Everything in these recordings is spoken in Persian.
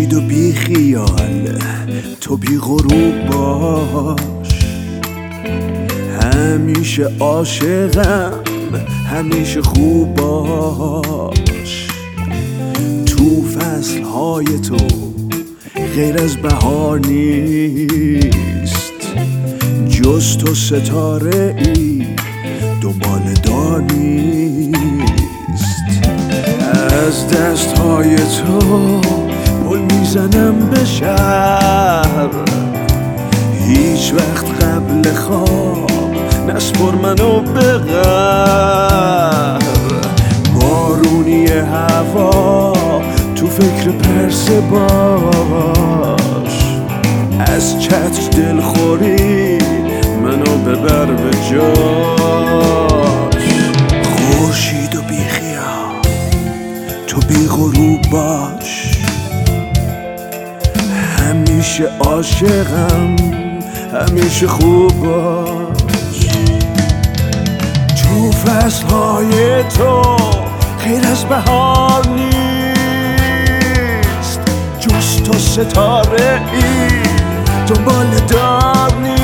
خورشید و بی خیال تو بی غروب باش، همیشه عاشقم، همیشه خوب باش. تو فصلهای تو غیر از بهار نیست، جز تو ستاره ای دنبال دار نیست. از دستهای تو پل میزنم به شهر، هیچ وقت قبل خواب نسپر منو به غر. بارونی هوا تو فکر پرسه باش، از چتر دلخوری منو ببر به جاش. خورشید و بی خیال تو بی غروب باش، همیشه عاشقم، همیشه خوب باش. تو فصلهای تو غیر از بهار نیست، جز تو ستاره ای دنبال دار نیست.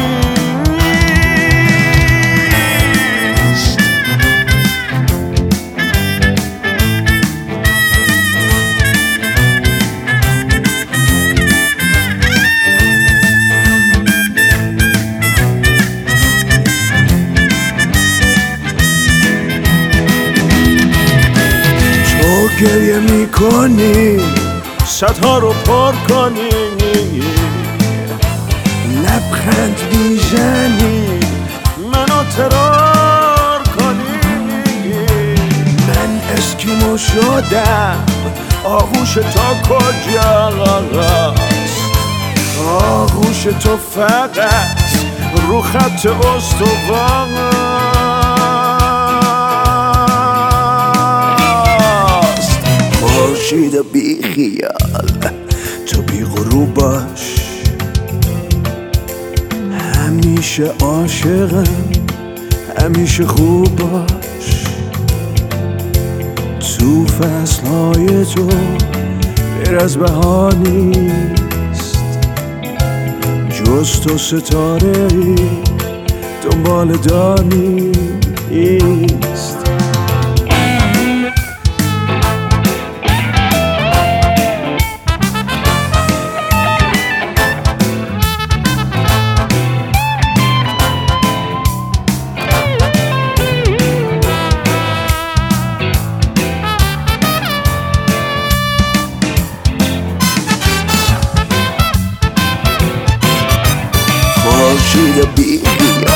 گریه میکنی صدها رو پر کنی، لبخند میزنی منو ترار کنی. من اسکیمو شدم، آغوش تا کجاست؟ آغوش تو فقط رو خط استوان. خورشید و بی خیال تو بی غروب باش، همیشه عاشقم، همیشه خوب باش. تو فصلهای تو غیر از بهار نیست، جز تو ستاره ای دنبال دار نیست. خورشید و بی خیال